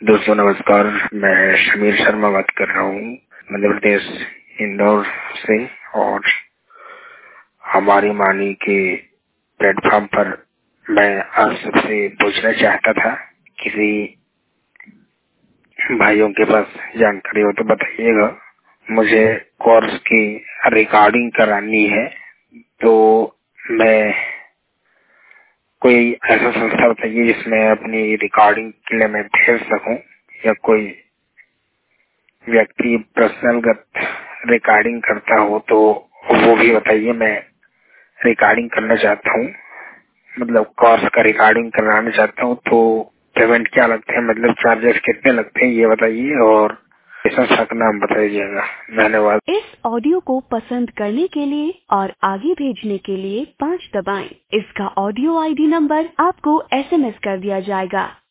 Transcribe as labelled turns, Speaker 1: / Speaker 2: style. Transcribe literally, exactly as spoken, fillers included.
Speaker 1: दोस्तों नमस्कार, मैं शमीर शर्मा बात कर रहा हूँ मध्य प्रदेश इंदौर से। और हमारी वाणी के प्लेटफॉर्म पर मैं आप सबसे पूछना चाहता था, किसी भाइयों के पास जानकारी हो तो बताइएगा। मुझे कोर्स की रिकॉर्डिंग करानी है, तो मैं कोई ऐसा संस्था बताइए जिसमें अपनी रिकॉर्डिंग के लिए मैं भेज सकूं, या कोई व्यक्ति पर्सनलगत रिकॉर्डिंग करता हो तो वो भी बताइए। मैं रिकॉर्डिंग करना चाहता हूँ, मतलब कोर्स का रिकॉर्डिंग कराना चाहता हूँ, तो पेमेंट क्या लगते हैं, मतलब चार्जेस कितने लगते हैं ये बताइए, और संस्था का नाम बताइएगा। धन्यवाद।
Speaker 2: इस ऑडियो को पसंद करने के लिए और आगे भेजने के लिए पाँच दबाएं। इसका ऑडियो आईडी नंबर आपको एसएमएस कर दिया जाएगा।